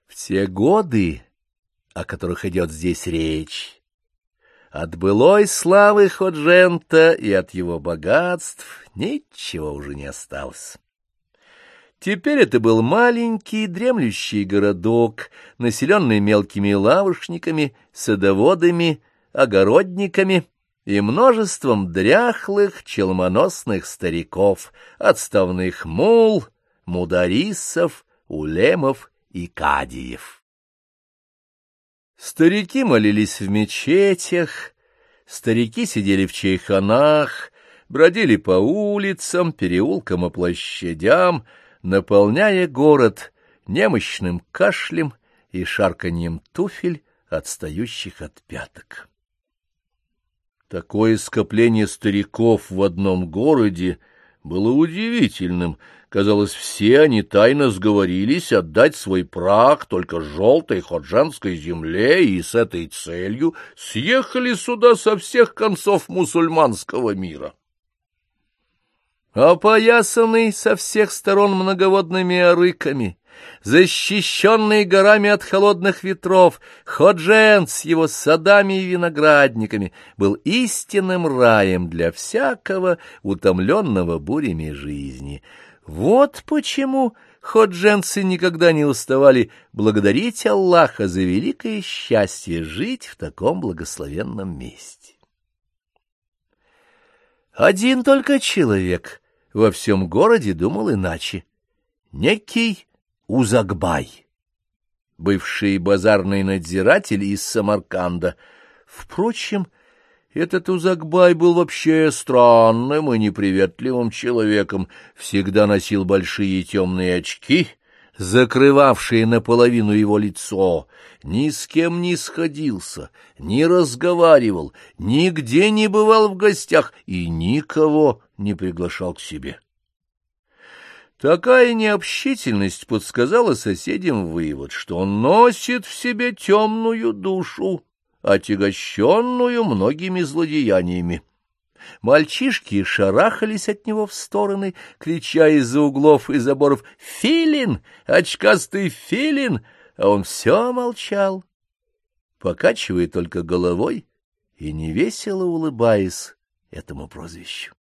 В те годы, о которых идет здесь речь, от былой славы Ходжента и от его богатств ничего уже не осталось. Теперь это был маленький дремлющий городок, населенный мелкими лавочниками, садоводами, огородниками и множеством дряхлых челмоносных стариков, отставных мул, мударисов, улемов и кадиев. Старики молились в мечетях, старики сидели в чайханах, бродили по улицам, переулкам и площадям, наполняя город немощным кашлем и шарканьем туфель, отстающих от пяток. Такое скопление стариков в одном городе было удивительным. Казалось, все они тайно сговорились отдать свой прах только желтой ходжентской земле и с этой целью съехали сюда со всех концов мусульманского мира. Опоясанный со всех сторон многоводными арыками, защищенный горами от холодных ветров, Ходжент с его садами и виноградниками был истинным раем для всякого утомленного бурями жизни. Вот почему ходжентцы никогда не уставали благодарить Аллаха за великое счастье жить в таком благословенном месте. Один только человек во всем городе думал иначе. Некий Узакбай, бывший базарный надзиратель из Самарканда. Впрочем, этот Узакбай был вообще странным и неприветливым человеком, всегда носил большие темные очки, закрывавшие наполовину его лицо, ни с кем не сходился, не разговаривал, нигде не бывал в гостях и никого не приглашал к себе. Такая необщительность подсказала соседям вывод, что он носит в себе темную душу, отягощенную многими злодеяниями. Мальчишки шарахались от него в стороны, крича из-за углов и заборов: «Филин! Очкастый филин!» А он все молчал, покачивая только головой и невесело улыбаясь этому прозвищу.